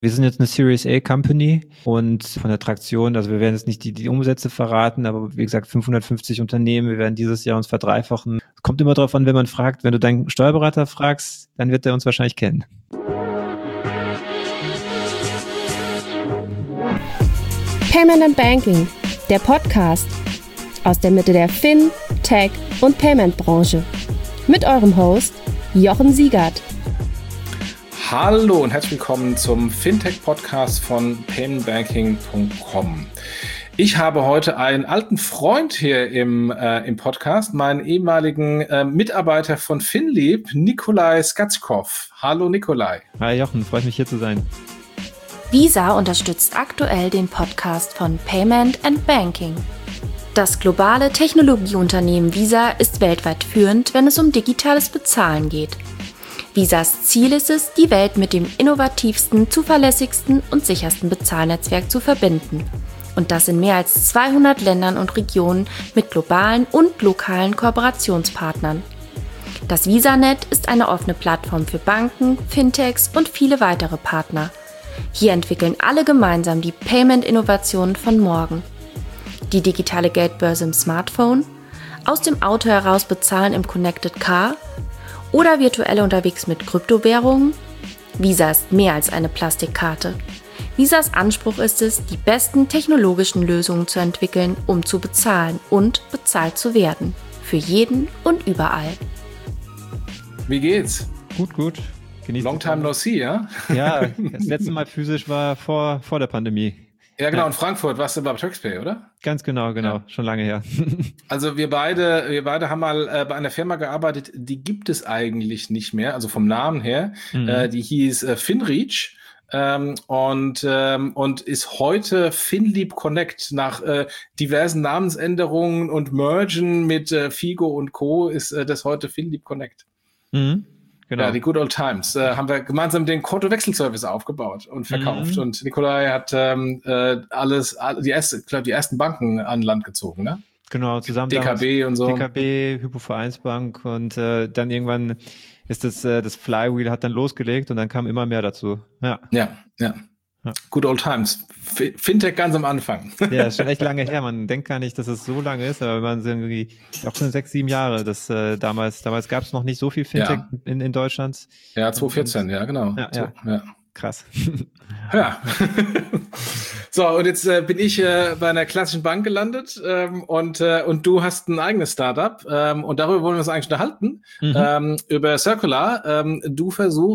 Wir sind jetzt eine Series A Company und von der Traktion, also wir werden jetzt nicht die Umsätze verraten, aber wie gesagt 550 Unternehmen, wir werden dieses Jahr uns verdreifachen. Es kommt immer darauf an, wenn man fragt, wenn du deinen Steuerberater fragst, dann wird er uns wahrscheinlich kennen. Payment and Banking, der Podcast aus der Mitte der Fin-, Tech- und Payment-Branche. Mit eurem Host Jochen Siegert. Hallo und herzlich willkommen zum Fintech-Podcast von paymentbanking.com. Ich habe heute einen alten Freund hier im Podcast, meinen ehemaligen Mitarbeiter von Finlieb, Nikolai Skatschkov. Hallo Nikolai. Hi Jochen, freut mich hier zu sein. Visa unterstützt aktuell den Podcast von Payment and Banking. Das globale Technologieunternehmen Visa ist weltweit führend, wenn es um digitales Bezahlen geht. Visas Ziel ist es, die Welt mit dem innovativsten, zuverlässigsten und sichersten Bezahlnetzwerk zu verbinden. Und das in mehr als 200 Ländern und Regionen mit globalen und lokalen Kooperationspartnern. Das VisaNet ist eine offene Plattform für Banken, Fintechs und viele weitere Partner. Hier entwickeln alle gemeinsam die Payment-Innovationen von morgen. Die digitale Geldbörse im Smartphone, aus dem Auto heraus bezahlen im Connected Car oder virtuell unterwegs mit Kryptowährungen? Visa ist mehr als eine Plastikkarte. Visas Anspruch ist es, die besten technologischen Lösungen zu entwickeln, um zu bezahlen und bezahlt zu werden. Für jeden und überall. Wie geht's? Gut. Genießt Long time no see, ja? Ja, das letzte Mal physisch war vor der Pandemie. Ja, genau, in Frankfurt warst du bei TurxPay, oder? Ganz genau, Ja. schon lange her. Also wir beide haben mal bei einer Firma gearbeitet, die gibt es eigentlich nicht mehr, also vom Namen her. Die hieß FinReach und ist heute Finlieb Connect. Nach diversen Namensänderungen und Mergen mit Figo und Co. ist das heute Finlieb Connect. Genau. Ja, die Good Old Times. Haben wir gemeinsam den Kontowechselservice aufgebaut und verkauft. Und Nikolai hat die ersten Banken an Land gezogen, ne? Genau, zusammen DKB und so. DKB, Hypovereinsbank und dann irgendwann ist das Flywheel hat dann losgelegt und dann kam immer mehr dazu. Ja. Good Old Times. Fintech ganz am Anfang. Ja, ist schon echt lange her. Man denkt gar nicht, dass es so lange ist, aber man sind irgendwie auch schon 6, 7 Jahre. Damals gab es noch nicht so viel Fintech in Deutschland. Ja, 2014, ja, genau. Ja. Krass. Ja. So, und jetzt bin ich bei einer klassischen Bank gelandet und du hast ein eigenes Startup und darüber wollen wir uns eigentlich unterhalten, über Circular. Du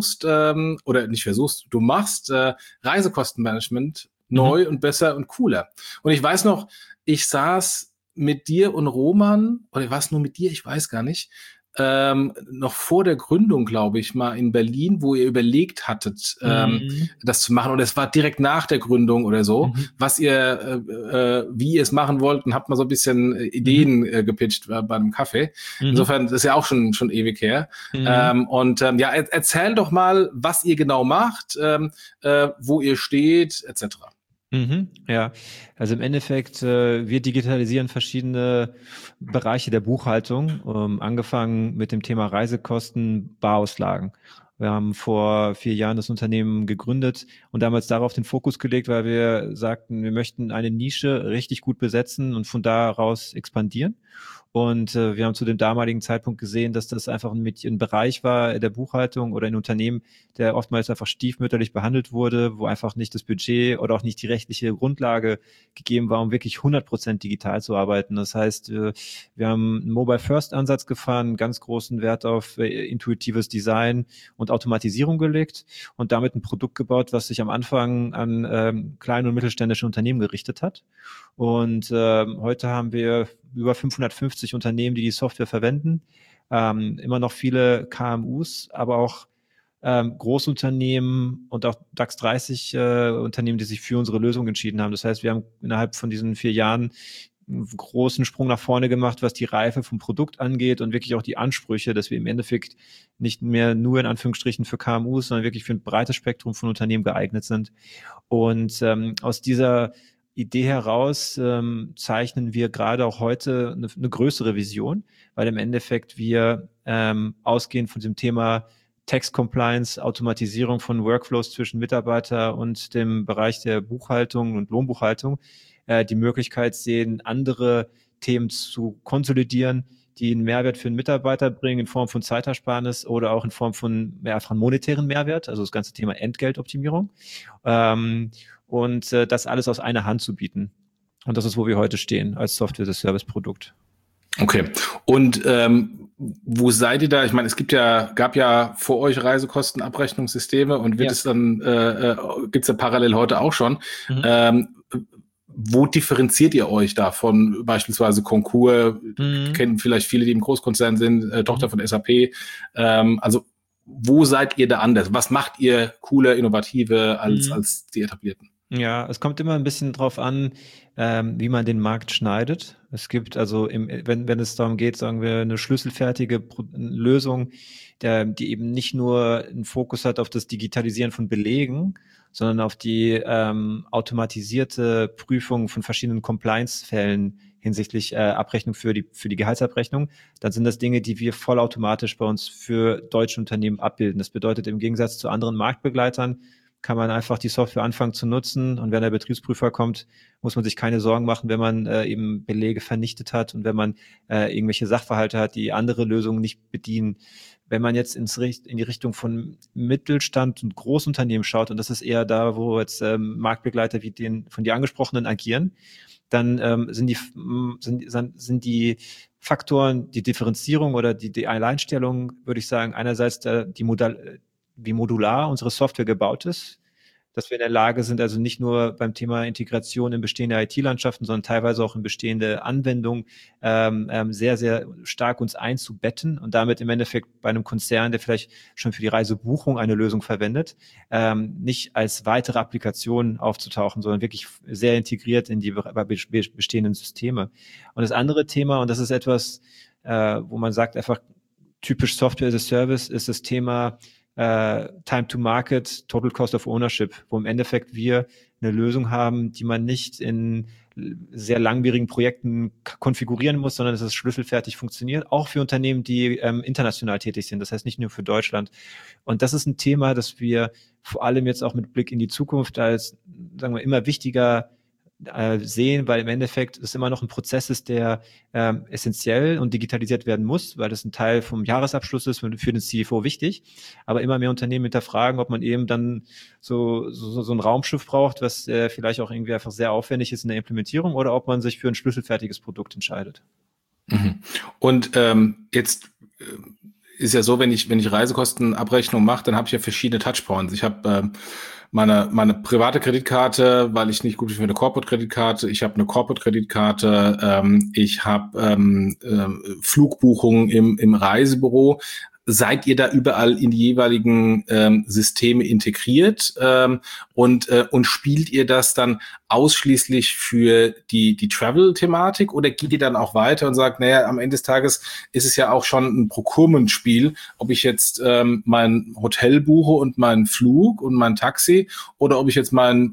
du machst Reisekostenmanagement neu und besser und cooler. Und ich weiß noch, ich saß mit dir und Roman, oder war es nur mit dir, ich weiß gar nicht, noch vor der Gründung, glaube ich, mal in Berlin, wo ihr überlegt hattet, das zu machen. Und es war direkt nach der Gründung oder so, wie ihr es machen wollt, und habt mal so ein bisschen Ideen gepitcht bei einem Kaffee. Insofern, das ist ja auch schon ewig her. Erzähl doch mal, was ihr genau macht, wo ihr steht, etc. Ja, also im Endeffekt, wir digitalisieren verschiedene Bereiche der Buchhaltung, angefangen mit dem Thema Reisekosten, Barauslagen. Wir haben vor 4 Jahren das Unternehmen gegründet und damals darauf den Fokus gelegt, weil wir sagten, wir möchten eine Nische richtig gut besetzen und von daraus expandieren. Und wir haben zu dem damaligen Zeitpunkt gesehen, dass das einfach ein Bereich war in der Buchhaltung oder in Unternehmen, der oftmals einfach stiefmütterlich behandelt wurde, wo einfach nicht das Budget oder auch nicht die rechtliche Grundlage gegeben war, um wirklich 100% digital zu arbeiten. Das heißt, wir haben einen Mobile-First-Ansatz gefahren, ganz großen Wert auf intuitives Design und Automatisierung gelegt und damit ein Produkt gebaut, was sich am Anfang an kleine und mittelständische Unternehmen gerichtet hat. Und heute haben wir über 550 Unternehmen, die Software verwenden, immer noch viele KMUs, aber auch Großunternehmen und auch DAX 30 Unternehmen, die sich für unsere Lösung entschieden haben. Das heißt, wir haben innerhalb von diesen 4 Jahren einen großen Sprung nach vorne gemacht, was die Reife vom Produkt angeht und wirklich auch die Ansprüche, dass wir im Endeffekt nicht mehr nur in Anführungsstrichen für KMUs, sondern wirklich für ein breites Spektrum von Unternehmen geeignet sind. Und aus dieser Idee heraus zeichnen wir gerade auch heute eine größere Vision, weil im Endeffekt wir ausgehend von dem Thema Tax Compliance, Automatisierung von Workflows zwischen Mitarbeiter und dem Bereich der Buchhaltung und Lohnbuchhaltung die Möglichkeit sehen, andere Themen zu konsolidieren, die einen Mehrwert für den Mitarbeiter bringen in Form von Zeitersparnis oder auch in Form von mehrfachen monetären Mehrwert, also das ganze Thema Entgeltoptimierung. Und das alles aus einer Hand zu bieten. Und das ist, wo wir heute stehen als Software-as-a-Service-Produkt. Okay. Und wo seid ihr da? Ich meine, gab ja vor euch Reisekostenabrechnungssysteme und wird es dann, gibt's ja parallel heute auch schon. Wo differenziert ihr euch da von beispielsweise Concur? Kennen vielleicht viele, die im Großkonzern sind, Tochter von SAP. Also wo seid ihr da anders? Was macht ihr cooler, innovativer als die etablierten? Ja, es kommt immer ein bisschen drauf an, wie man den Markt schneidet. Es gibt also, wenn es darum geht, sagen wir, eine schlüsselfertige Lösung, die eben nicht nur einen Fokus hat auf das Digitalisieren von Belegen, sondern auf die automatisierte Prüfung von verschiedenen Compliance-Fällen hinsichtlich Abrechnung für die Gehaltsabrechnung, dann sind das Dinge, die wir vollautomatisch bei uns für deutsche Unternehmen abbilden. Das bedeutet, im Gegensatz zu anderen Marktbegleitern kann man einfach die Software anfangen zu nutzen, und wenn der Betriebsprüfer kommt, muss man sich keine Sorgen machen, wenn man eben Belege vernichtet hat und wenn man irgendwelche Sachverhalte hat, die andere Lösungen nicht bedienen. Wenn man jetzt in die Richtung von Mittelstand und Großunternehmen schaut, und das ist eher da, wo jetzt Marktbegleiter wie den von dir angesprochenen agieren, dann sind die Faktoren, die Differenzierung oder die Alleinstellung, würde ich sagen, einerseits wie modular unsere Software gebaut ist, dass wir in der Lage sind, also nicht nur beim Thema Integration in bestehende IT-Landschaften, sondern teilweise auch in bestehende Anwendungen sehr, sehr stark uns einzubetten und damit im Endeffekt bei einem Konzern, der vielleicht schon für die Reisebuchung eine Lösung verwendet, nicht als weitere Applikation aufzutauchen, sondern wirklich sehr integriert in die bestehenden Systeme. Und das andere Thema, und das ist etwas, wo man sagt, einfach typisch Software as a Service, ist das Thema Time to Market, Total Cost of Ownership, wo im Endeffekt wir eine Lösung haben, die man nicht in sehr langwierigen Projekten konfigurieren muss, sondern dass es schlüsselfertig funktioniert, auch für Unternehmen, die international tätig sind, das heißt nicht nur für Deutschland. Und das ist ein Thema, das wir vor allem jetzt auch mit Blick in die Zukunft als, sagen wir, immer wichtiger sehen, weil im Endeffekt es immer noch ein Prozess ist, der essentiell und digitalisiert werden muss, weil das ein Teil vom Jahresabschluss ist und für den CFO wichtig. Aber immer mehr Unternehmen hinterfragen, ob man eben dann so ein Raumschiff braucht, was vielleicht auch irgendwie einfach sehr aufwendig ist in der Implementierung, oder ob man sich für ein schlüsselfertiges Produkt entscheidet. Und jetzt ist ja so, wenn ich Reisekostenabrechnung mache, dann habe ich ja verschiedene Touchpoints. Ich habe meine private Kreditkarte, weil ich nicht gut bin für eine Corporate-Kreditkarte. Ich habe eine Corporate-Kreditkarte. Ich habe Flugbuchungen im Reisebüro. Seid ihr da überall in die jeweiligen Systeme integriert und spielt ihr das dann ausschließlich für die Travel-Thematik, oder geht ihr dann auch weiter und sagt, naja, am Ende des Tages ist es ja auch schon ein Procurement-Spiel, ob ich jetzt mein Hotel buche und meinen Flug und mein Taxi, oder ob ich jetzt mein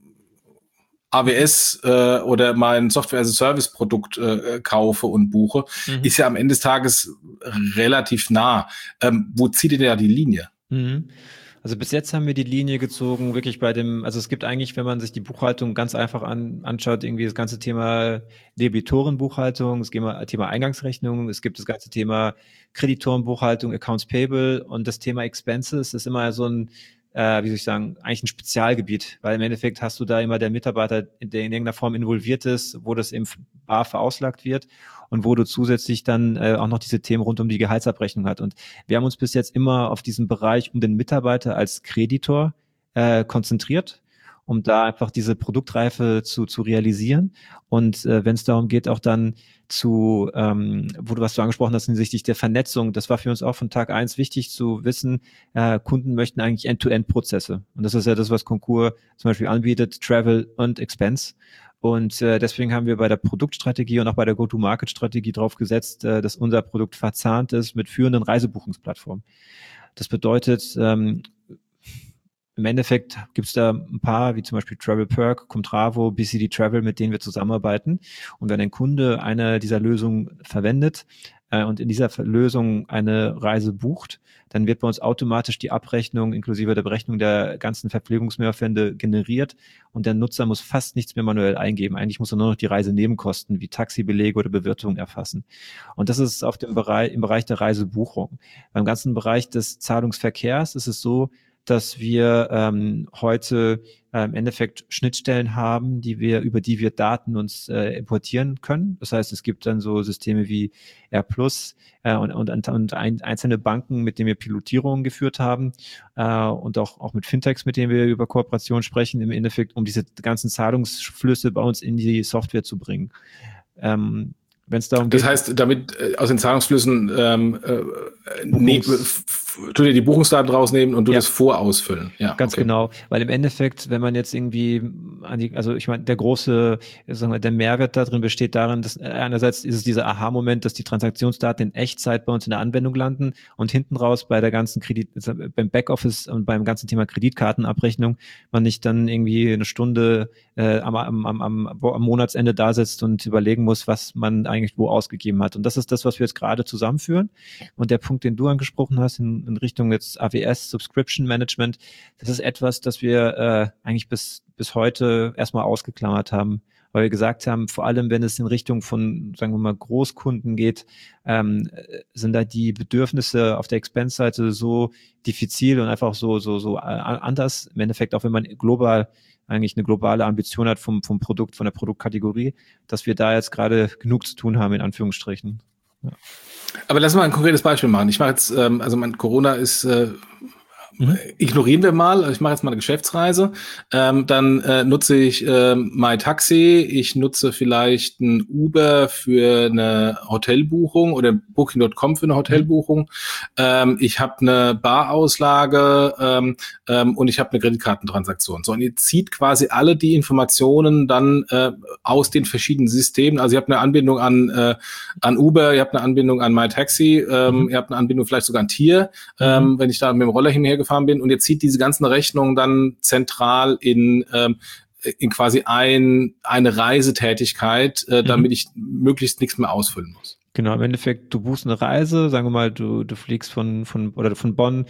AWS oder mein Software-as-a-Service-Produkt kaufe und buche, ist ja am Ende des Tages relativ nah. Wo zieht ihr da die Linie? Also bis jetzt haben wir die Linie gezogen, wirklich also es gibt eigentlich, wenn man sich die Buchhaltung ganz einfach anschaut, irgendwie das ganze Thema Debitorenbuchhaltung, das Thema Eingangsrechnung, es gibt das ganze Thema Kreditorenbuchhaltung, Accounts Payable, und das Thema Expenses ist immer so ein wie soll ich sagen, eigentlich ein Spezialgebiet, weil im Endeffekt hast du da immer der Mitarbeiter, der in irgendeiner Form involviert ist, wo das eben bar verauslagt wird und wo du zusätzlich dann auch noch diese Themen rund um die Gehaltsabrechnung hat. Und wir haben uns bis jetzt immer auf diesen Bereich um den Mitarbeiter als Kreditor konzentriert, um da einfach diese Produktreife zu realisieren. Und wenn es darum geht, auch dann was du angesprochen hast hinsichtlich der Vernetzung, das war für uns auch von Tag 1 wichtig zu wissen, Kunden möchten eigentlich End-to-End-Prozesse. Und das ist ja das, was Concur zum Beispiel anbietet, Travel und Expense. Und deswegen haben wir bei der Produktstrategie und auch bei der Go-to-Market-Strategie drauf gesetzt, dass unser Produkt verzahnt ist mit führenden Reisebuchungsplattformen. Das bedeutet, im Endeffekt gibt es da ein paar, wie zum Beispiel Travel Perk, Comtravo, BCD Travel, mit denen wir zusammenarbeiten. Und wenn ein Kunde eine dieser Lösungen verwendet, und in dieser Lösung eine Reise bucht, dann wird bei uns automatisch die Abrechnung inklusive der Berechnung der ganzen Verpflegungsmehraufwände generiert und der Nutzer muss fast nichts mehr manuell eingeben. Eigentlich muss er nur noch die Reisenebenkosten wie Taxibelege oder Bewirtung erfassen. Und das ist auf dem Bereich, im Bereich der Reisebuchung. Beim ganzen Bereich des Zahlungsverkehrs ist es so, dass wir heute im Endeffekt Schnittstellen haben, über die wir Daten uns importieren können. Das heißt, es gibt dann so Systeme wie AirPlus und einzelne Banken, mit denen wir Pilotierungen geführt haben und auch mit Fintechs, mit denen wir über Kooperation sprechen, im Endeffekt, um diese ganzen Zahlungsflüsse bei uns in die Software zu bringen. Wenn es darum geht. Das heißt, damit aus den Zahlungsflüssen tu dir die Buchungsdaten rausnehmen und du das vorausfüllen. Ja, ganz genau. Weil im Endeffekt, wenn man jetzt irgendwie also ich meine, der Mehrwert da drin besteht darin, dass einerseits ist es dieser Aha-Moment, dass die Transaktionsdaten in Echtzeit bei uns in der Anwendung landen und hinten raus bei der ganzen beim Backoffice und beim ganzen Thema Kreditkartenabrechnung man nicht dann irgendwie eine Stunde am Monatsende da sitzt und überlegen muss, was man eigentlich wo ausgegeben hat. Und das ist das, was wir jetzt gerade zusammenführen. Und der Punkt, den du angesprochen hast, in Richtung jetzt AWS, Subscription Management, das ist etwas, das wir eigentlich bis heute erstmal ausgeklammert haben, weil wir gesagt haben, vor allem wenn es in Richtung von, sagen wir mal, Großkunden geht, sind da die Bedürfnisse auf der Expense-Seite so diffizil und einfach so anders. Im Endeffekt, auch wenn man eigentlich eine globale Ambition hat vom Produkt, von der Produktkategorie, dass wir da jetzt gerade genug zu tun haben, in Anführungsstrichen. Ja. Aber lass mal ein konkretes Beispiel machen. Ich mache jetzt, Corona ist, ignorieren wir mal, ich mache jetzt mal eine Geschäftsreise, dann nutze ich MyTaxi, ich nutze vielleicht ein Uber für eine Hotelbuchung oder Booking.com für eine Hotelbuchung, ich habe eine Barauslage und ich habe eine Kreditkartentransaktion. So, und ihr zieht quasi alle die Informationen dann aus den verschiedenen Systemen. Also ihr habt eine Anbindung an Uber, ihr habt eine Anbindung an MyTaxi, ihr habt eine Anbindung vielleicht sogar an Tier, wenn ich da mit dem Roller hinhergefahren bin, und ihr zieht diese ganzen Rechnungen dann zentral in quasi eine Reisetätigkeit, damit ich möglichst nichts mehr ausfüllen muss. Genau, im Endeffekt, du buchst eine Reise, sagen wir mal, du fliegst von Bonn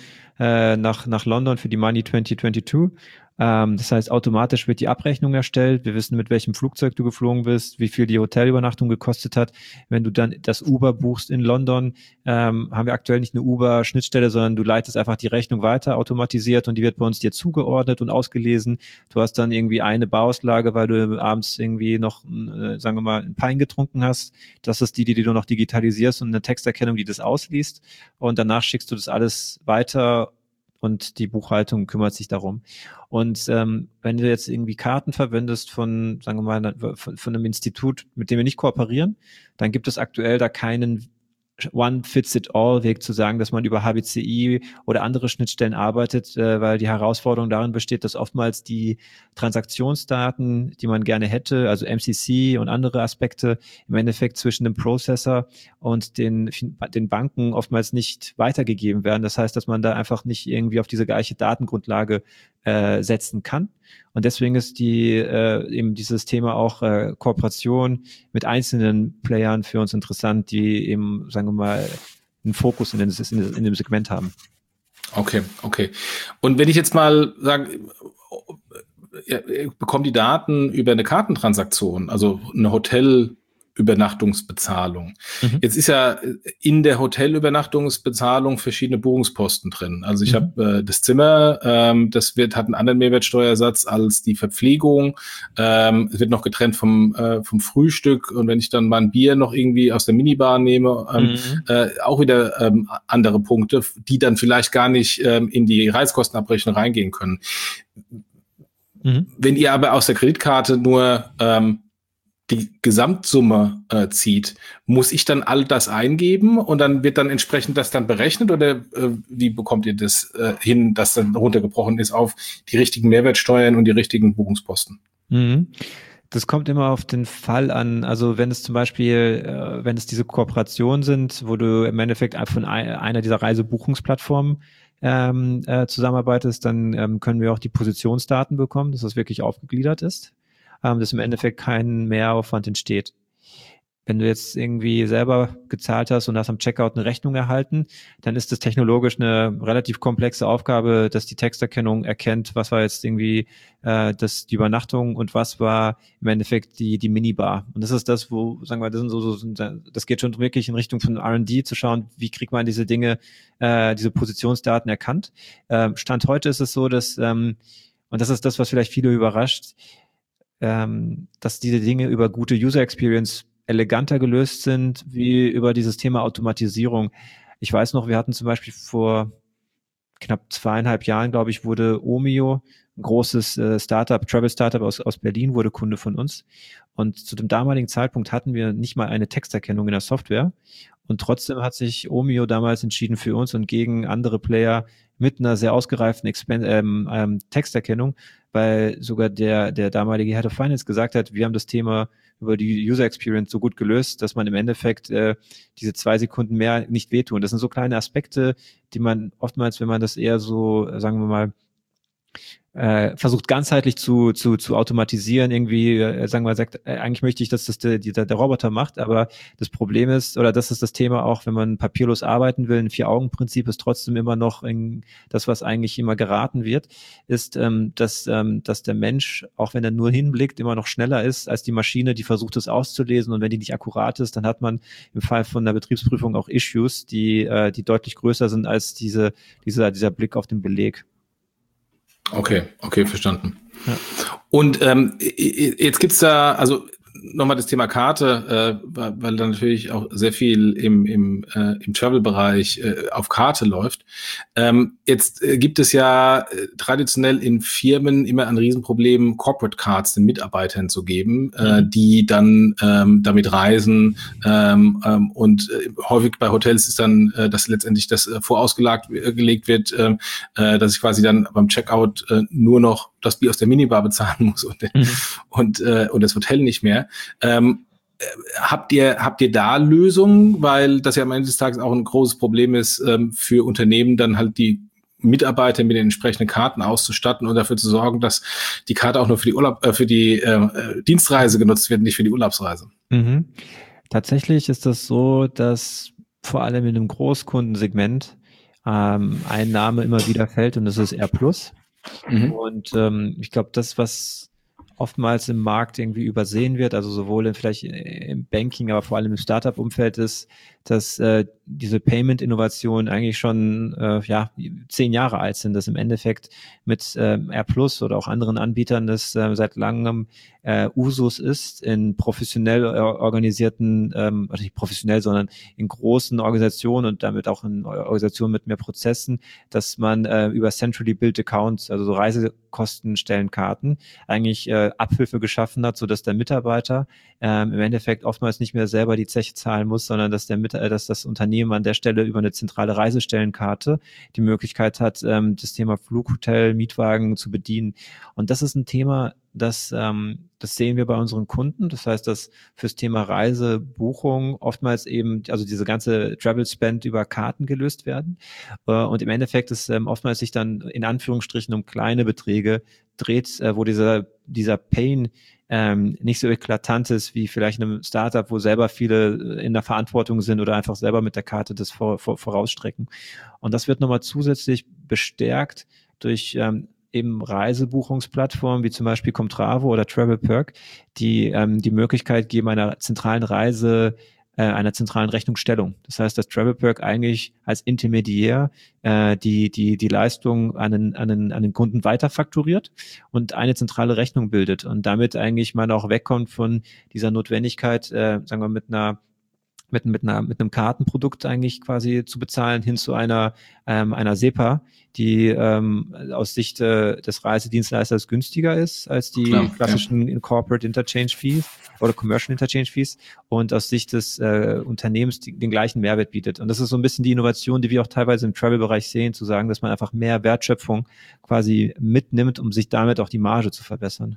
nach London für die Money 2022. Das heißt, automatisch wird die Abrechnung erstellt. Wir wissen, mit welchem Flugzeug du geflogen bist, wie viel die Hotelübernachtung gekostet hat. Wenn du dann das Uber buchst in London, haben wir aktuell nicht eine Uber-Schnittstelle, sondern du leitest einfach die Rechnung weiter automatisiert und die wird bei uns dir zugeordnet und ausgelesen. Du hast dann irgendwie eine Barauslage, weil du abends irgendwie noch, sagen wir mal, einen Pein getrunken hast. Das ist die du noch digitalisierst und eine Texterkennung, die das ausliest. Und danach schickst du das alles weiter und die Buchhaltung kümmert sich darum. Und wenn du jetzt irgendwie Karten verwendest von, sagen wir mal, von einem Institut, mit dem wir nicht kooperieren, dann gibt es aktuell da keinen One-Fits-it-all-Weg zu sagen, dass man über HBCI oder andere Schnittstellen arbeitet, weil die Herausforderung darin besteht, dass oftmals die Transaktionsdaten, die man gerne hätte, also MCC und andere Aspekte, im Endeffekt zwischen dem Processor und den Banken oftmals nicht weitergegeben werden. Das heißt, dass man da einfach nicht irgendwie auf diese gleiche Datengrundlage setzen kann. Und deswegen ist eben dieses Thema auch Kooperation mit einzelnen Playern für uns interessant, die eben, sagen wir mal, einen Fokus in dem Segment haben. Okay. Und wenn ich jetzt mal sage, ihr bekommt die Daten über eine Kartentransaktion, also eine Hotelübernachtungsbezahlung. Jetzt ist ja in der Hotelübernachtungsbezahlung verschiedene Buchungsposten drin. Also ich habe das Zimmer, das hat einen anderen Mehrwertsteuersatz als die Verpflegung. Es wird noch getrennt vom Frühstück, und wenn ich dann mal ein Bier noch irgendwie aus der Minibar nehme, auch wieder andere Punkte, die dann vielleicht gar nicht in die Reisekostenabrechnung reingehen können. Wenn ihr aber aus der Kreditkarte nur die Gesamtsumme zieht, muss ich dann all das eingeben und dann wird dann entsprechend das dann berechnet, oder wie bekommt ihr das hin, dass dann runtergebrochen ist auf die richtigen Mehrwertsteuern und die richtigen Buchungsposten? Das kommt immer auf den Fall an. Also wenn es zum Beispiel, wenn es diese Kooperationen sind, wo du im Endeffekt von einer dieser Reisebuchungsplattformen zusammenarbeitest, dann können wir auch die Positionsdaten bekommen, dass das wirklich aufgegliedert ist, dass im Endeffekt kein Mehraufwand entsteht. wenn du jetzt irgendwie selber gezahlt hast und hast am Checkout eine Rechnung erhalten, dann ist das technologisch eine relativ komplexe Aufgabe, dass die Texterkennung erkennt, was war jetzt irgendwie die Übernachtung und was war im Endeffekt die Minibar. Und das ist das, wo, sagen wir, das geht schon wirklich in Richtung von R&D zu schauen, wie kriegt man diese Dinge, diese Positionsdaten erkannt. Stand heute ist es so, dass, und das ist das, was vielleicht viele überrascht, dass diese Dinge über gute User Experience eleganter gelöst sind, wie über dieses Thema Automatisierung. Ich weiß noch, wir hatten zum Beispiel vor knapp 2,5 Jahren, glaube ich, wurde Omio, ein großes Travel-Startup aus Berlin, wurde Kunde von uns. Und zu dem damaligen Zeitpunkt hatten wir nicht mal eine Texterkennung in der Software. Und trotzdem hat sich Omio damals entschieden für uns und gegen andere Player mit einer sehr ausgereiften Texterkennung, weil sogar der damalige Head of Finance gesagt hat, wir haben das Thema über die User Experience so gut gelöst, dass man im Endeffekt diese 2 Sekunden mehr nicht wehtun. Das sind so kleine Aspekte, die man oftmals, wenn man das eher so, sagen wir mal, versucht ganzheitlich zu automatisieren, irgendwie, sagen wir, sagt, eigentlich möchte ich, dass das der Roboter macht, aber das Problem ist, oder das ist das Thema auch, wenn man papierlos arbeiten will, ein 4-Augen-Prinzip ist trotzdem immer noch das, was eigentlich immer geraten wird, ist, dass der Mensch, auch wenn er nur hinblickt, immer noch schneller ist als die Maschine, die versucht es auszulesen, und wenn die nicht akkurat ist, dann hat man im Fall von der Betriebsprüfung auch Issues, die deutlich größer sind als dieser Blick auf den Beleg. Okay, verstanden. Ja. Und jetzt gibt's da, also nochmal das Thema Karte, weil da natürlich auch sehr viel im Travel-Bereich auf Karte läuft. Jetzt gibt es ja traditionell in Firmen immer ein Riesenproblem, Corporate Cards den Mitarbeitern zu geben, die dann damit reisen, und häufig bei Hotels ist dann, dass letztendlich das vorausgelegt wird, dass ich quasi dann beim Checkout nur noch das Bier aus der Minibar bezahlen muss und das Hotel nicht mehr. Habt ihr da Lösungen, weil das ja am Ende des Tages auch ein großes Problem ist, für Unternehmen dann halt die Mitarbeiter mit den entsprechenden Karten auszustatten und dafür zu sorgen, dass die Karte auch nur für die Dienstreise genutzt wird, nicht für die Urlaubsreise? Mhm. Tatsächlich ist das so, dass vor allem in einem Großkundensegment ein Name immer wieder fällt, und das ist R+. Und ich glaube, das, was oftmals im Markt irgendwie übersehen wird, also sowohl vielleicht im Banking, aber vor allem im Startup-Umfeld, ist, dass diese Payment-Innovationen eigentlich schon 10 Jahre alt sind, dass im Endeffekt mit R+ oder auch anderen Anbietern das seit langem Usus ist, in professionell organisierten, also nicht professionell, sondern in großen Organisationen und damit auch in Organisationen mit mehr Prozessen, dass man über Centrally Built Accounts, also so Reisekostenstellenkarten, eigentlich Abhilfe geschaffen hat, sodass der Mitarbeiter im Endeffekt oftmals nicht mehr selber die Zeche zahlen muss, sondern dass dass das Unternehmen an der Stelle über eine zentrale Reisestellenkarte die Möglichkeit hat, das Thema Flughotel, Mietwagen zu bedienen. Und das ist ein Thema, das sehen wir bei unseren Kunden. Das heißt, dass fürs Thema Reisebuchung oftmals eben, also diese ganze Travel Spend über Karten gelöst werden. Und im Endeffekt ist oftmals sich dann in Anführungsstrichen um kleine Beträge dreht, wo dieser Pain nicht so eklatant ist wie vielleicht in einem Startup, wo selber viele in der Verantwortung sind oder einfach selber mit der Karte das vorausstrecken. Und das wird nochmal zusätzlich bestärkt durch eben Reisebuchungsplattformen wie zum Beispiel Comtravo oder TravelPerk, die die Möglichkeit geben einer zentralen Reise, einer zentralen Rechnungsstellung. Das heißt, dass TravelPerk eigentlich als Intermediär die Leistung an den Kunden weiterfakturiert und eine zentrale Rechnung bildet und damit eigentlich man auch wegkommt von dieser Notwendigkeit, sagen wir mit einem Kartenprodukt eigentlich quasi zu bezahlen, hin zu einer SEPA, die aus Sicht des Reisedienstleisters günstiger ist als die klassischen Corporate Interchange Fees oder Commercial Interchange Fees und aus Sicht des Unternehmens den gleichen Mehrwert bietet. Und das ist so ein bisschen die Innovation, die wir auch teilweise im Travel-Bereich sehen, zu sagen, dass man einfach mehr Wertschöpfung quasi mitnimmt, um sich damit auch die Marge zu verbessern.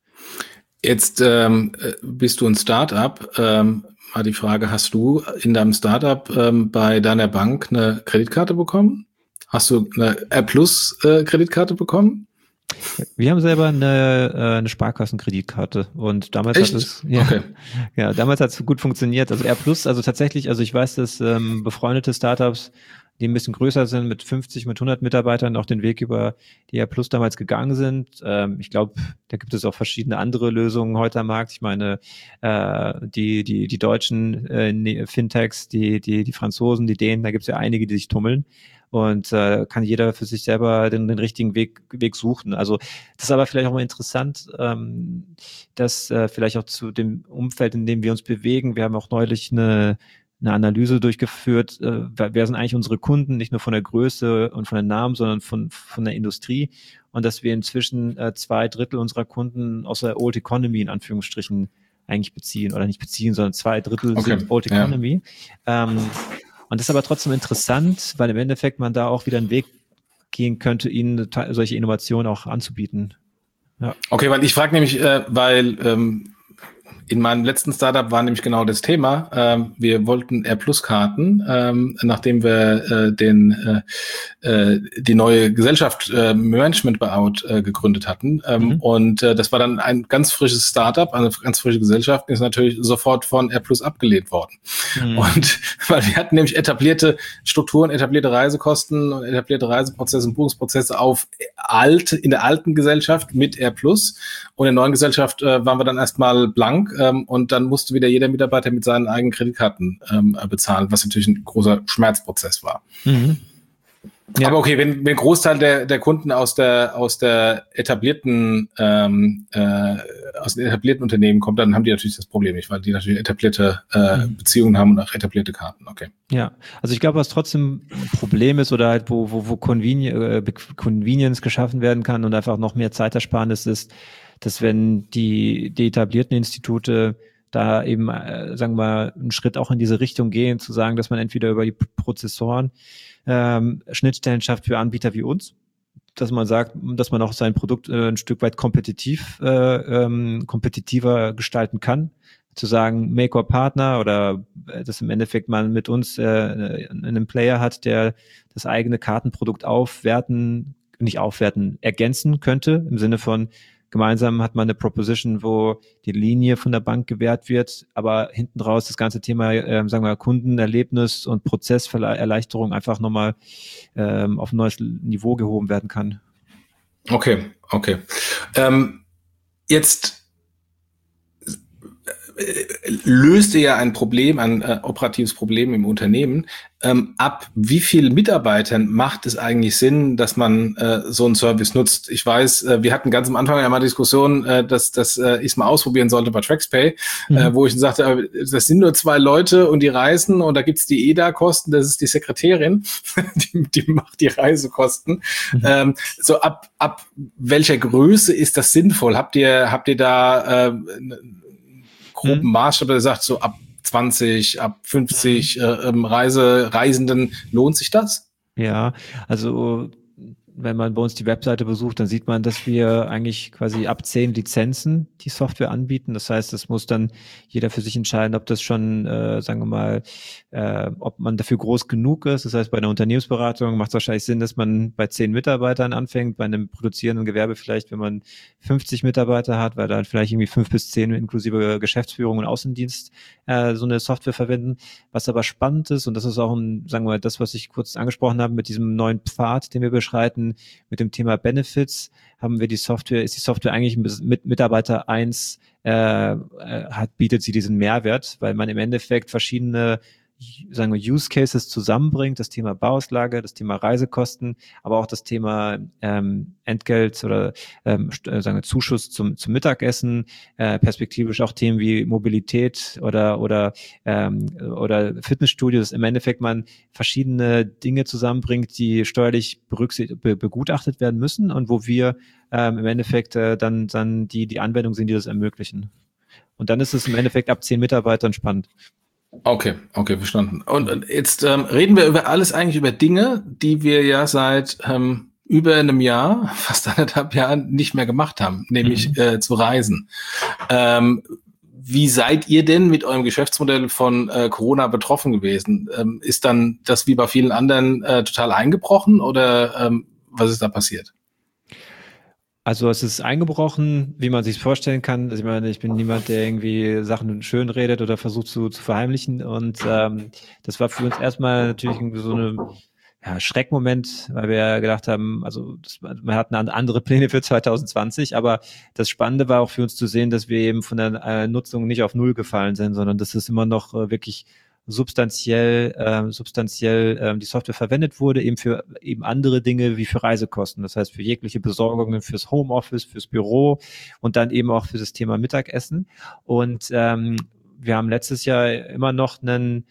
Jetzt bist du ein Startup. Mal die Frage, hast du in deinem Startup bei deiner Bank eine Kreditkarte bekommen? Hast du eine R+ Kreditkarte bekommen? Wir haben selber eine Sparkassenkreditkarte und damals Echt? hat es Okay. ja damals hat es gut funktioniert. Also R+, also tatsächlich, also ich weiß, dass befreundete Startups, die ein bisschen größer sind, mit 50, mit 100 Mitarbeitern, auch den Weg über die R+ damals gegangen sind. Ich glaube, da gibt es auch verschiedene andere Lösungen heute am Markt. Ich meine, die deutschen Fintechs, die Franzosen, die Dänen, da gibt es ja einige, die sich tummeln. Und kann jeder für sich selber den richtigen Weg suchen. Also das ist aber vielleicht auch mal interessant, dass vielleicht auch zu dem Umfeld, in dem wir uns bewegen. Wir haben auch neulich eine Analyse durchgeführt, wer sind eigentlich unsere Kunden, nicht nur von der Größe und von den Namen, sondern von der Industrie. Und dass wir inzwischen 2/3 unserer Kunden aus der Old Economy in Anführungsstrichen eigentlich beziehen oder nicht beziehen, sondern 2/3 sind Old Economy. Und das ist aber trotzdem interessant, weil im Endeffekt man da auch wieder einen Weg gehen könnte, ihnen solche Innovationen auch anzubieten. Ja. Okay, weil ich frage nämlich, weil in meinem letzten Startup war nämlich genau das Thema. Wir wollten R+-Karten, nachdem wir die neue Gesellschaft Management Buyout gegründet hatten. Und das war dann ein ganz frisches Startup, eine ganz frische Gesellschaft, ist natürlich sofort von R+ abgelehnt worden. Und weil wir hatten nämlich etablierte Strukturen, etablierte Reisekosten und etablierte Reiseprozesse und Buchungsprozesse in der alten Gesellschaft mit R+. Und in der neuen Gesellschaft waren wir dann erstmal blank. Und dann musste wieder jeder Mitarbeiter mit seinen eigenen Kreditkarten bezahlen, was natürlich ein großer Schmerzprozess war. Ja. Aber okay, wenn ein Großteil der Kunden aus den etablierten Unternehmen kommt, dann haben die natürlich das Problem nicht, weil die natürlich etablierte Beziehungen haben und auch etablierte Karten. Okay. Ja, also ich glaube, was trotzdem ein Problem ist oder halt wo Convenience geschaffen werden kann und einfach noch mehr Zeitersparnis ist, dass wenn die etablierten Institute da eben, sagen wir mal, einen Schritt auch in diese Richtung gehen, zu sagen, dass man entweder über die Prozessoren Schnittstellen schafft für Anbieter wie uns, dass man sagt, dass man auch sein Produkt ein Stück weit kompetitiver gestalten kann, zu sagen, Make or Partner oder dass im Endeffekt man mit uns einen Player hat, der das eigene Kartenprodukt ergänzen könnte, im Sinne von gemeinsam hat man eine Proposition, wo die Linie von der Bank gewährt wird, aber hinten raus das ganze Thema, sagen wir, Kundenerlebnis und Prozesserleichterung einfach nochmal auf ein neues Niveau gehoben werden kann. Okay. Jetzt löst ihr ja ein Problem, ein operatives Problem im Unternehmen. Ab wie vielen Mitarbeitern macht es eigentlich Sinn, dass man so einen Service nutzt? Ich weiß, wir hatten ganz am Anfang ja mal Diskussion, dass ich es mal ausprobieren sollte bei TraxPay, wo ich sagte, das sind nur 2 Leute und die reisen und da gibt's die EDA-Kosten, das ist die Sekretärin, die macht die Reisekosten. So ab welcher Größe ist das sinnvoll? Habt ihr da groben Maßstab, der sagt, so ab 20, ab 50 Reisenden, lohnt sich das? Ja, also wenn man bei uns die Webseite besucht, dann sieht man, dass wir eigentlich quasi ab 10 Lizenzen die Software anbieten. Das heißt, es muss dann jeder für sich entscheiden, ob das schon, sagen wir mal, ob man dafür groß genug ist. Das heißt, bei einer Unternehmensberatung macht es wahrscheinlich Sinn, dass man bei 10 Mitarbeitern anfängt, bei einem produzierenden Gewerbe vielleicht, wenn man 50 Mitarbeiter hat, weil dann vielleicht irgendwie 5 bis 10 inklusive Geschäftsführung und Außendienst so eine Software verwenden. Was aber spannend ist, und das ist auch sagen wir mal, das, was ich kurz angesprochen habe mit diesem neuen Pfad, den wir beschreiten, mit dem Thema Benefits, ist die Software eigentlich mit Mitarbeiter 1 bietet sie diesen Mehrwert, weil man im Endeffekt verschiedene, sagen wir, Use Cases zusammenbringt, das Thema Bauauslage, das Thema Reisekosten, aber auch das Thema Entgelt oder sagen wir Zuschuss zum Mittagessen, perspektivisch auch Themen wie Mobilität oder Fitnessstudios. Im Endeffekt man verschiedene Dinge zusammenbringt, die steuerlich begutachtet werden müssen und wo wir im Endeffekt dann die Anwendung sind, die das ermöglichen. Und dann ist es im Endeffekt ab 10 Mitarbeitern spannend. Okay, verstanden. Und jetzt reden wir eigentlich über Dinge, die wir ja seit über einem Jahr, fast 1,5 Jahren nicht mehr gemacht haben, nämlich zu reisen. Wie seid ihr denn mit eurem Geschäftsmodell von Corona betroffen gewesen? Ist dann das wie bei vielen anderen total eingebrochen oder was ist da passiert? Also es ist eingebrochen, wie man sich vorstellen kann. Also ich meine, ich bin niemand, der irgendwie Sachen schön redet oder versucht zu verheimlichen. Und das war für uns erstmal natürlich irgendwie so eine Schreckmoment, weil wir ja gedacht haben, also man hat andere Pläne für 2020, aber das Spannende war auch für uns zu sehen, dass wir eben von der Nutzung nicht auf Null gefallen sind, sondern dass es immer noch wirklich substanziell die Software verwendet wurde, eben für eben andere Dinge wie für Reisekosten. Das heißt, für jegliche Besorgungen fürs Homeoffice, fürs Büro und dann eben auch für das Thema Mittagessen. Und wir haben letztes Jahr immer noch sagen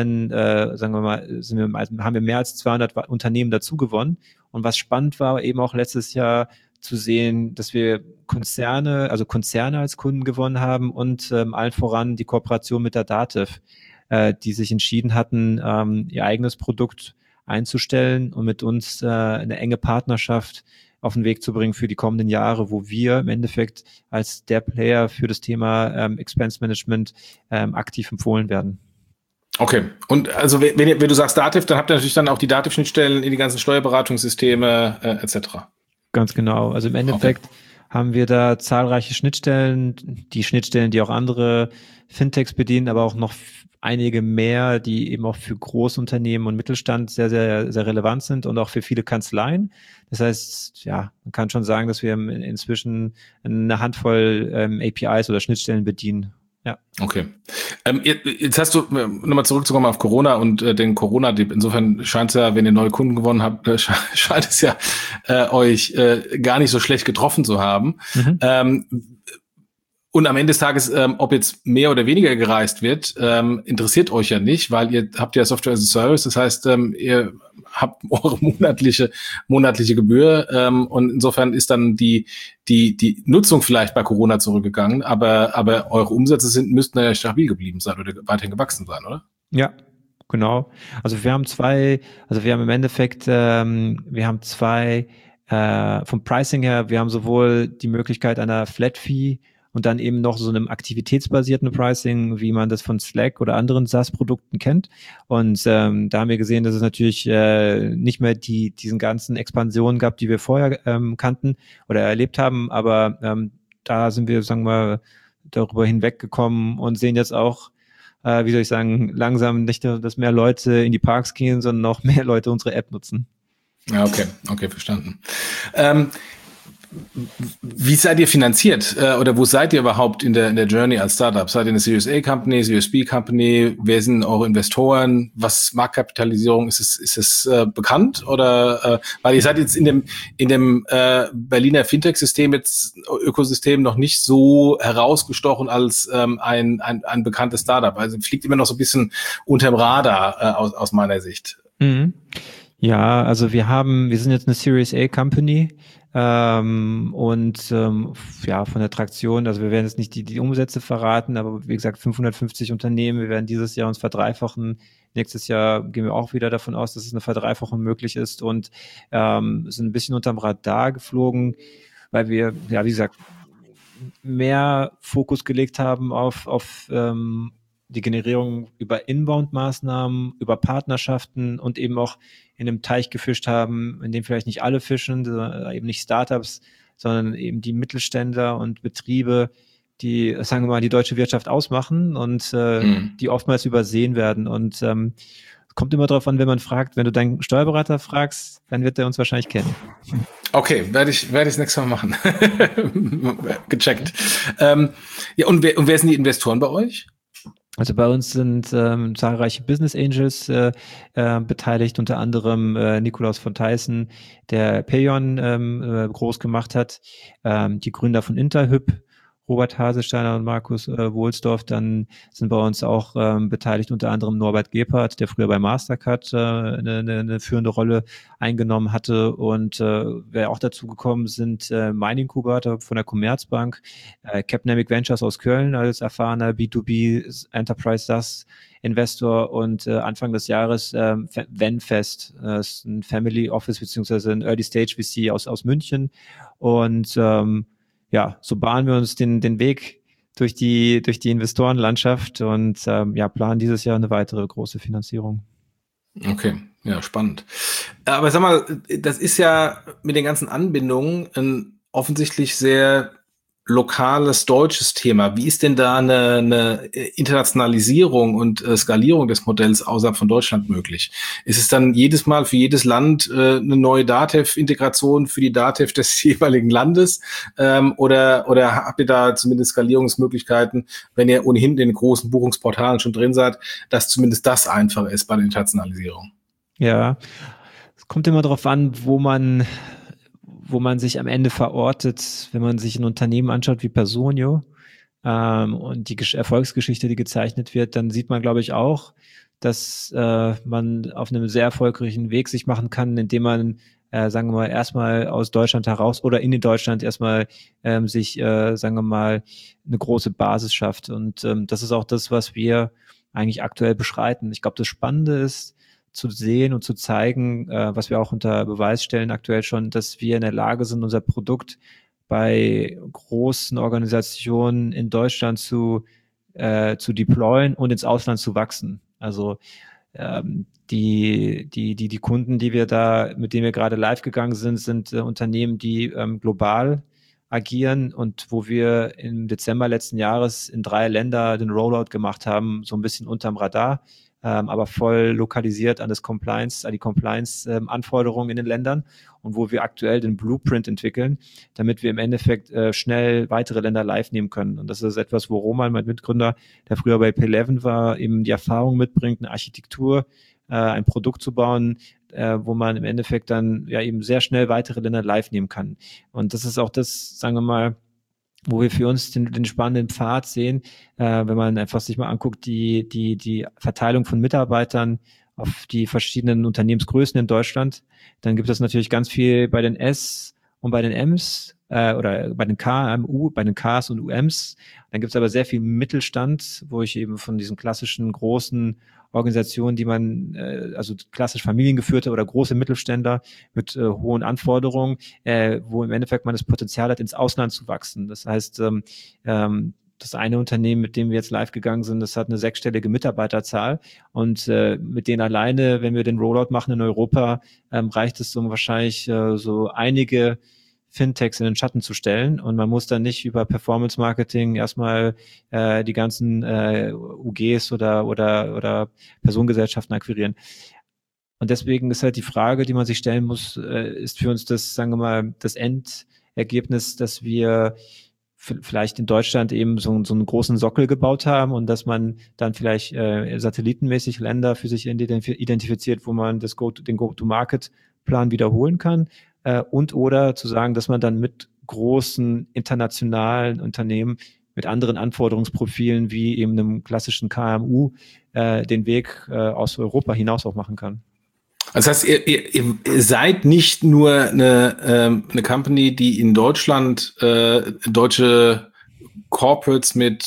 wir mal, haben wir mehr als 200 Unternehmen dazu gewonnen. Und was spannend war, eben auch letztes Jahr zu sehen, dass wir Konzerne als Kunden gewonnen haben und allen voran die Kooperation mit der Dativ, die sich entschieden hatten, ihr eigenes Produkt einzustellen und mit uns eine enge Partnerschaft auf den Weg zu bringen für die kommenden Jahre, wo wir im Endeffekt als der Player für das Thema Expense Management aktiv empfohlen werden. Okay. Und also wenn du sagst Dativ, dann habt ihr natürlich dann auch die Dativ-Schnittstellen in die ganzen Steuerberatungssysteme etc. Ganz genau. Also im Endeffekt haben wir da zahlreiche Schnittstellen, die auch andere Fintechs bedienen, aber auch noch einige mehr, die eben auch für Großunternehmen und Mittelstand sehr, sehr, sehr relevant sind und auch für viele Kanzleien. Das heißt, ja, man kann schon sagen, dass wir inzwischen eine Handvoll APIs oder Schnittstellen bedienen. Ja. Okay. Jetzt hast du, nochmal zurückzukommen auf Corona und den Corona-Dip. Insofern scheint es ja, wenn ihr neue Kunden gewonnen habt, scheint es ja euch gar nicht so schlecht getroffen zu haben. Mhm. Und am Ende des Tages, ob jetzt mehr oder weniger gereist wird, interessiert euch ja nicht, weil ihr habt ja Software as a Service. Das heißt, ihr habt eure monatliche Gebühr und insofern ist dann die Nutzung vielleicht bei Corona zurückgegangen, aber eure Umsätze müssten ja stabil geblieben sein oder weiterhin gewachsen sein, oder? Ja, genau. Also wir haben im Endeffekt, vom Pricing her, wir haben sowohl die Möglichkeit einer Flat Fee und dann eben noch so einem aktivitätsbasierten Pricing, wie man das von Slack oder anderen SaaS-Produkten kennt. Und da haben wir gesehen, dass es natürlich nicht mehr diesen ganzen Expansionen gab, die wir vorher kannten oder erlebt haben. Aber da sind wir, sagen wir, darüber hinweggekommen und sehen jetzt auch, langsam nicht nur, dass mehr Leute in die Parks gehen, sondern auch mehr Leute unsere App nutzen. Ja, okay, verstanden. Wie seid ihr finanziert oder wo seid ihr überhaupt in der Journey als Startup? Seid ihr eine Series A Company, Series B Company? Wer sind eure Investoren? Was Marktkapitalisierung? Ist es bekannt oder weil ihr seid jetzt in dem Berliner Fintech-System Ökosystem noch nicht so herausgestochen als ein bekanntes Startup. Also fliegt immer noch so ein bisschen unterm Radar aus meiner Sicht. Mhm. Ja, also wir sind jetzt eine Series A Company. Von der Traktion, also wir werden jetzt nicht die Umsätze verraten, aber wie gesagt 550 Unternehmen, wir werden dieses Jahr uns verdreifachen, nächstes Jahr gehen wir auch wieder davon aus, dass es eine Verdreifachung möglich ist und sind ein bisschen unterm Radar geflogen, weil wir, ja wie gesagt, mehr Fokus gelegt haben auf die Generierung über Inbound-Maßnahmen, über Partnerschaften und eben auch in einem Teich gefischt haben, in dem vielleicht nicht alle fischen, eben nicht Startups, sondern eben die Mittelständler und Betriebe, die, sagen wir mal, die deutsche Wirtschaft ausmachen und die oftmals übersehen werden. Und kommt immer darauf an, wenn man fragt. Wenn du deinen Steuerberater fragst, dann wird er uns wahrscheinlich kennen. Okay, werde ich nächstes Mal machen. Gecheckt. Ja, und wer sind die Investoren bei euch? Also bei uns sind zahlreiche Business Angels beteiligt, unter anderem Nikolaus von Theissen, der Payon groß gemacht hat, die Gründer von Interhyp, Robert Hasesteiner und Markus Wohlsdorf. Dann sind bei uns auch beteiligt unter anderem Norbert Gebhardt, der früher bei Mastercard eine führende Rolle eingenommen hatte. Und wer auch dazu gekommen sind, mein Inkubator von der Commerzbank, Capnamic Ventures aus Köln als erfahrener B2B Enterprise SaaS Investor und Anfang des Jahres Venfest, ist ein Family Office beziehungsweise ein Early Stage VC aus München. Und so bahnen wir uns den Weg durch die Investorenlandschaft und planen dieses Jahr eine weitere große Finanzierung. Okay, ja, spannend. Aber sag mal, das ist ja mit den ganzen Anbindungen ein offensichtlich sehr lokales deutsches Thema. Wie ist denn da eine Internationalisierung und Skalierung des Modells außerhalb von Deutschland möglich? Ist es dann jedes Mal für jedes Land eine neue Datev-Integration für die Datev des jeweiligen Landes? Oder habt ihr da zumindest Skalierungsmöglichkeiten, wenn ihr ohnehin in den großen Buchungsportalen schon drin seid, dass zumindest das einfacher ist bei der Internationalisierung? Ja, es kommt immer darauf an, wo man sich am Ende verortet, wenn man sich ein Unternehmen anschaut wie Personio und die Erfolgsgeschichte, die gezeichnet wird, dann sieht man, glaube ich, auch, dass man auf einem sehr erfolgreichen Weg sich machen kann, indem man, sagen wir mal, erstmal aus Deutschland heraus oder in Deutschland erstmal sich, sagen wir mal, eine große Basis schafft. Und das ist auch das, was wir eigentlich aktuell beschreiten. Ich glaube, das Spannende ist, zu sehen und zu zeigen, was wir auch unter Beweis stellen aktuell schon, dass wir in der Lage sind, unser Produkt bei großen Organisationen in Deutschland zu deployen und ins Ausland zu wachsen. Also die Kunden, die wir da, mit denen wir gerade live gegangen sind Unternehmen, die global agieren und wo wir im Dezember letzten Jahres in 3 Länder den Rollout gemacht haben, so ein bisschen unterm Radar, aber voll lokalisiert an die Compliance-Anforderungen in den Ländern und wo wir aktuell den Blueprint entwickeln, damit wir im Endeffekt schnell weitere Länder live nehmen können. Und das ist etwas, wo Roman, mein Mitgründer, der früher bei P11 war, eben die Erfahrung mitbringt, eine Architektur, ein Produkt zu bauen, wo man im Endeffekt dann ja eben sehr schnell weitere Länder live nehmen kann. Und das ist auch das, sagen wir mal, wo wir für uns den spannenden Pfad sehen, wenn man einfach sich mal anguckt, die Verteilung von Mitarbeitern auf die verschiedenen Unternehmensgrößen in Deutschland, dann gibt es natürlich ganz viel bei den S und bei den Ms oder bei den KMU, bei den Ks und UMs. Dann gibt es aber sehr viel Mittelstand, wo ich eben von diesen klassischen großen Organisationen, die man, also klassisch familiengeführte oder große Mittelständler mit hohen Anforderungen, wo im Endeffekt man das Potenzial hat, ins Ausland zu wachsen. Das heißt, das eine Unternehmen, mit dem wir jetzt live gegangen sind, das hat eine 6-stellige Mitarbeiterzahl und mit denen alleine, wenn wir den Rollout machen in Europa, reicht es, um wahrscheinlich so einige Fintechs in den Schatten zu stellen und man muss dann nicht über Performance Marketing erstmal die ganzen UGs oder Personengesellschaften akquirieren. Und deswegen ist halt die Frage, die man sich stellen muss, ist für uns das, sagen wir mal, das Endergebnis, dass wir vielleicht in Deutschland eben so einen großen Sockel gebaut haben und dass man dann vielleicht satellitenmäßig Länder für sich identifiziert, wo man den Go-to-Market-Plan wiederholen kann. Und oder zu sagen, dass man dann mit großen internationalen Unternehmen mit anderen Anforderungsprofilen wie eben einem klassischen KMU den Weg aus Europa hinaus auch machen kann. Das heißt, ihr seid nicht nur eine Company, die in Deutschland deutsche Corporates mit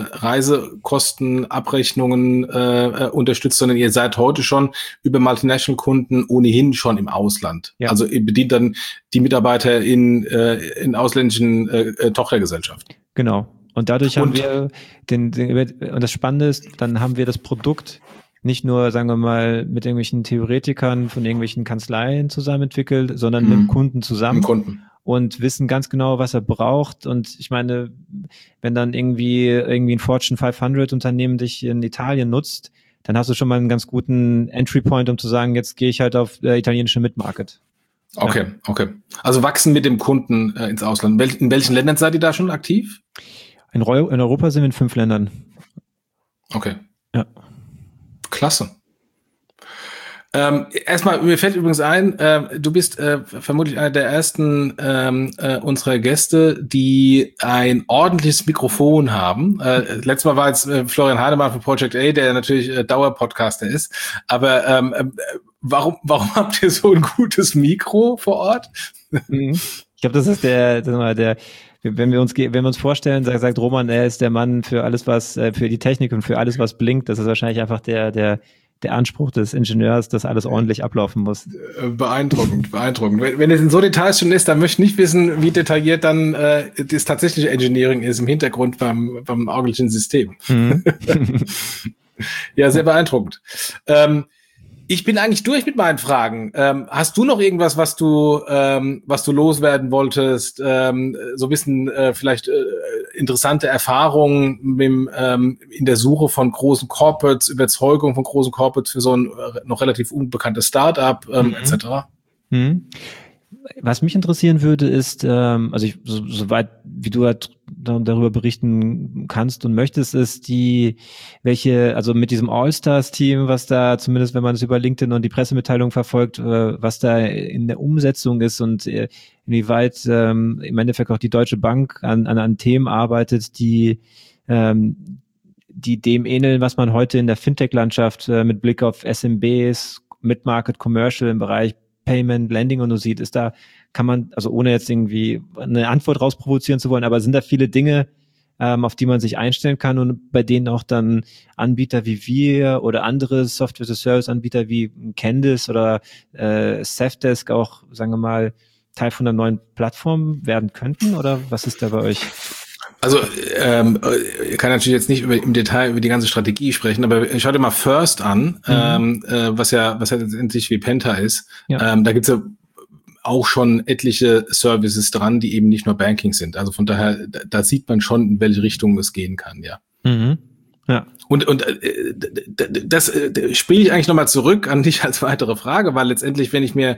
Reisekostenabrechnungen unterstützt, sondern ihr seid heute schon über Multinational-Kunden ohnehin schon im Ausland. Ja. Also ihr bedient dann die Mitarbeiter in ausländischen Tochtergesellschaften. Genau. Und dadurch haben wir und das Spannende ist, dann haben wir das Produkt nicht nur, sagen wir mal, mit irgendwelchen Theoretikern von irgendwelchen Kanzleien zusammen entwickelt, sondern mit dem Kunden zusammen. Mit dem Kunden. Und wissen ganz genau, was er braucht. Und ich meine, wenn dann irgendwie ein Fortune 500 Unternehmen dich in Italien nutzt, dann hast du schon mal einen ganz guten Entry Point, um zu sagen, jetzt gehe ich halt auf italienische Mid-Market. Okay, ja. Okay. Also wachsen mit dem Kunden ins Ausland. In welchen Ländern seid ihr da schon aktiv? In Europa sind wir in 5 Ländern. Okay. Ja. Klasse. Erstmal, mir fällt übrigens ein, du bist vermutlich einer der ersten unserer Gäste, die ein ordentliches Mikrofon haben. Letztes Mal war jetzt Florian Heidemann von Project A, der natürlich Dauerpodcaster ist. Aber warum habt ihr so ein gutes Mikro vor Ort? Ich glaube, das ist der wenn wir uns vorstellen, sagt Roman, er ist der Mann für alles, was für die Technik und für alles, was blinkt. Das ist wahrscheinlich einfach der Anspruch des Ingenieurs, dass alles ordentlich ablaufen muss. Beeindruckend. Wenn es in so Details schon ist, dann möchte ich nicht wissen, wie detailliert dann das tatsächliche Engineering ist im Hintergrund beim eigentlichen System. Mhm. Ja, sehr beeindruckend. Ich bin eigentlich durch mit meinen Fragen. Hast du noch irgendwas, was du loswerden wolltest? So ein bisschen vielleicht interessante Erfahrungen in der Suche von großen Corporates, Überzeugung von großen Corporates für so ein noch relativ unbekanntes Startup etc. Mhm. Was mich interessieren würde, ist, also soweit wie du halt darüber berichten kannst und möchtest, ist also mit diesem All-Stars-Team, was da zumindest, wenn man es über LinkedIn und die Pressemitteilung verfolgt, was da in der Umsetzung ist und inwieweit im Endeffekt auch die Deutsche Bank an Themen arbeitet, die dem ähneln, was man heute in der Fintech-Landschaft mit Blick auf SMBs, Mid-Market, Commercial im Bereich Payment, Lending und so sieht, kann man, also ohne jetzt irgendwie eine Antwort rausprovozieren zu wollen, aber sind da viele Dinge, auf die man sich einstellen kann und bei denen auch dann Anbieter wie wir oder andere Software-as-a-Service-Anbieter wie Candice oder Safdesk auch, sagen wir mal, Teil von einer neuen Plattform werden könnten, oder was ist da bei euch? Also ich kann natürlich jetzt nicht im Detail über die ganze Strategie sprechen, aber schau dir mal First an, was ja letztendlich wie Penta ist. Ja. Da gibt's ja auch schon etliche Services dran, die eben nicht nur Banking sind. Also von daher, da sieht man schon, in welche Richtung es gehen kann, ja. Mhm. Ja. Und das spiele ich eigentlich nochmal zurück an dich als weitere Frage, weil letztendlich, wenn ich mir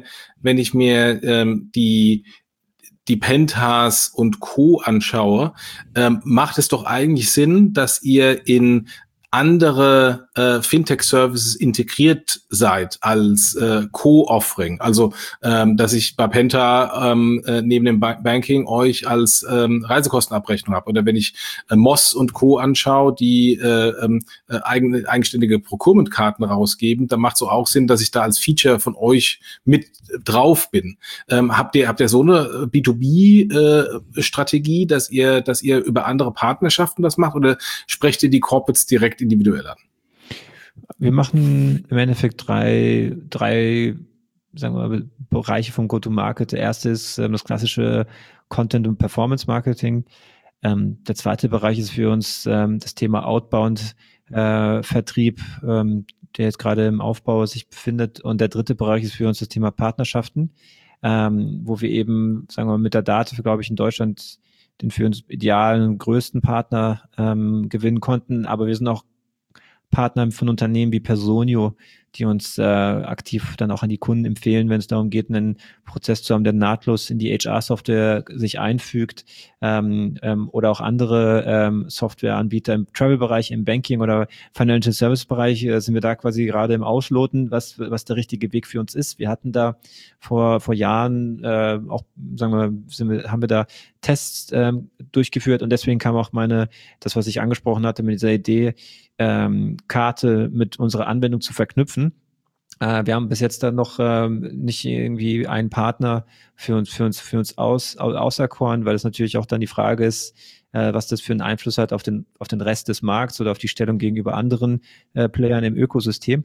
die Pentas und Co. anschaue, macht es doch eigentlich Sinn, dass ihr in andere Fintech-Services integriert seid als Co-Offering. Also, dass ich bei Penta neben dem Banking euch als Reisekostenabrechnung habe. Oder wenn ich Moss und Co. anschaue, die eigenständige Procurement-Karten rausgeben, dann macht es so auch Sinn, dass ich da als Feature von euch mit drauf bin. Habt ihr so eine B2B-Strategie, dass ihr über andere Partnerschaften das macht, oder sprecht ihr die Corporates direkt individuell an? Wir machen im Endeffekt drei, sagen wir mal, Bereiche vom Go-to-Market. Der erste ist das klassische Content- und Performance-Marketing. Der zweite Bereich ist für uns das Thema Outbound-Vertrieb, der jetzt gerade im Aufbau sich befindet. Und der dritte Bereich ist für uns das Thema Partnerschaften, wo wir eben, sagen wir mal, mit der Date, glaube ich, in Deutschland den für uns idealen, größten Partner gewinnen konnten. Aber wir sind auch Partner von Unternehmen wie Personio, die uns aktiv dann auch an die Kunden empfehlen, wenn es darum geht, einen Prozess zu haben, der nahtlos in die HR-Software sich einfügt, oder auch andere Softwareanbieter im Travel-Bereich, im Banking oder Financial Service-Bereich sind wir da quasi gerade im Ausloten, was der richtige Weg für uns ist. Wir hatten da vor Jahren auch, sagen wir, haben wir da Tests durchgeführt und deswegen kam auch das, was ich angesprochen hatte mit dieser Idee, Karte mit unserer Anwendung zu verknüpfen. Wir haben bis jetzt dann noch nicht irgendwie einen Partner für uns auserkoren, weil es natürlich auch dann die Frage ist, was das für einen Einfluss hat auf den Rest des Markts oder auf die Stellung gegenüber anderen Playern im Ökosystem.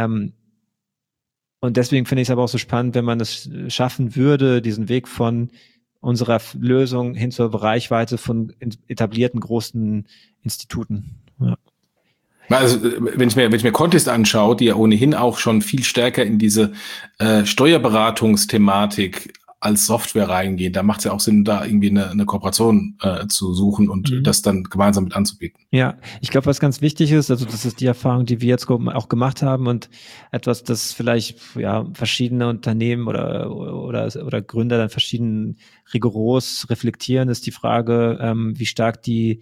Und deswegen finde ich es aber auch so spannend, wenn man es schaffen würde, diesen Weg von unserer Lösung hin zur Reichweite von etablierten großen Instituten. Ja. Also wenn ich mir Contest anschaue, die ja ohnehin auch schon viel stärker in diese Steuerberatungsthematik als Software reingehen, da macht es ja auch Sinn, da irgendwie eine Kooperation zu suchen und das dann gemeinsam mit anzubieten. Ja, ich glaube, was ganz wichtig ist, also das ist die Erfahrung, die wir jetzt auch gemacht haben und etwas, das vielleicht verschiedene Unternehmen oder Gründer dann verschieden rigoros reflektieren, ist die Frage, wie stark die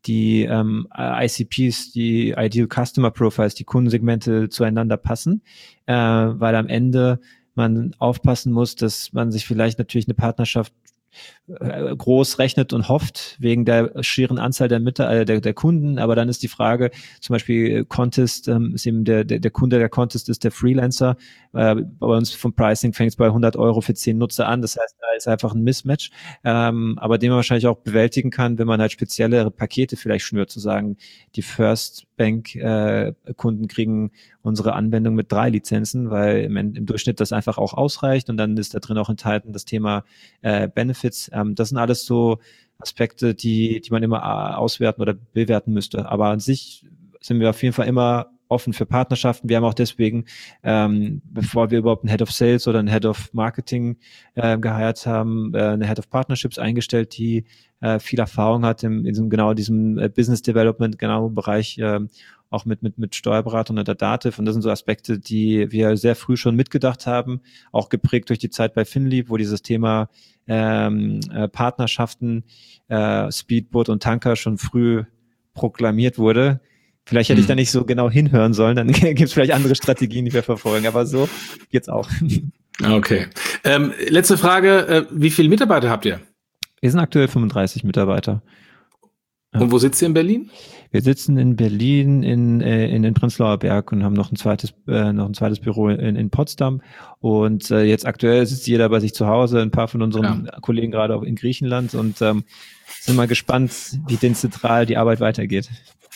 ICPs, die Ideal Customer Profiles, die Kundensegmente zueinander passen, weil am Ende man aufpassen muss, dass man sich vielleicht natürlich eine Partnerschaft groß rechnet und hofft, wegen der schieren Anzahl der Kunden, aber dann ist die Frage, zum Beispiel Contest, ist eben der Kunde der Contest ist der Freelancer, bei uns vom Pricing fängt es bei 100 € für 10 Nutzer an, das heißt, da ist einfach ein Mismatch, aber den man wahrscheinlich auch bewältigen kann, wenn man halt spezielle Pakete vielleicht schnürt, zu sagen, die First Bank Kunden kriegen unsere Anwendung mit 3 Lizenzen, weil im Durchschnitt das einfach auch ausreicht und dann ist da drin auch enthalten das Thema Benefits. Das sind alles so Aspekte, die man immer auswerten oder bewerten müsste. Aber an sich sind wir auf jeden Fall immer offen für Partnerschaften. Wir haben auch deswegen, bevor wir überhaupt einen Head of Sales oder einen Head of Marketing geheiert haben, eine Head of Partnerships eingestellt, die viel Erfahrung hat in diesem Business Development, genau im Bereich auch mit Steuerberatung und der Dativ. Und das sind so Aspekte, die wir sehr früh schon mitgedacht haben, auch geprägt durch die Zeit bei Finlieb, wo dieses Thema Partnerschaften, Speedboat und Tanker schon früh proklamiert wurde. Vielleicht hätte ich da nicht so genau hinhören sollen, dann gibt es vielleicht andere Strategien, die wir verfolgen, aber so geht's auch. Okay. Letzte Frage, wie viele Mitarbeiter habt ihr? Wir sind aktuell 35 Mitarbeiter. Und wo sitzt ihr in Berlin? Wir sitzen in Berlin in den Prenzlauer Berg und haben noch ein zweites Büro in Potsdam. Und jetzt aktuell sitzt jeder bei sich zu Hause, ein paar von unseren Kollegen gerade auch in Griechenland und sind mal gespannt, wie dezentral die Arbeit weitergeht.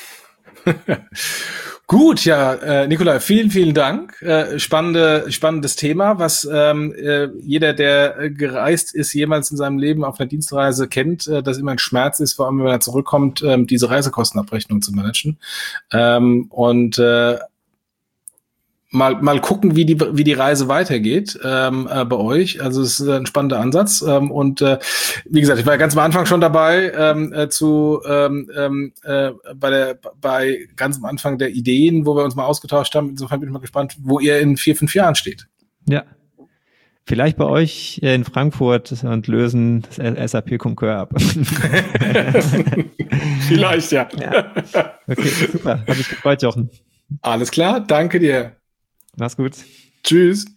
Gut, ja, Nikolai, vielen, vielen Dank. Spannendes Thema, was jeder, der gereist ist, jemals in seinem Leben auf einer Dienstreise kennt, dass immer ein Schmerz ist, vor allem wenn er zurückkommt, diese Reisekostenabrechnung zu managen. Mal gucken, wie die Reise weitergeht bei euch. Also es ist ein spannender Ansatz. Wie gesagt, ich war ja ganz am Anfang schon dabei bei ganz am Anfang der Ideen, wo wir uns mal ausgetauscht haben. Insofern bin ich mal gespannt, wo ihr in 4-5 Jahren steht. Ja. Vielleicht bei euch in Frankfurt und lösen das SAP Concur ab. Vielleicht, ja. Okay, super. Hat mich gefreut, Jochen. Alles klar, danke dir. Mach's gut. Tschüss.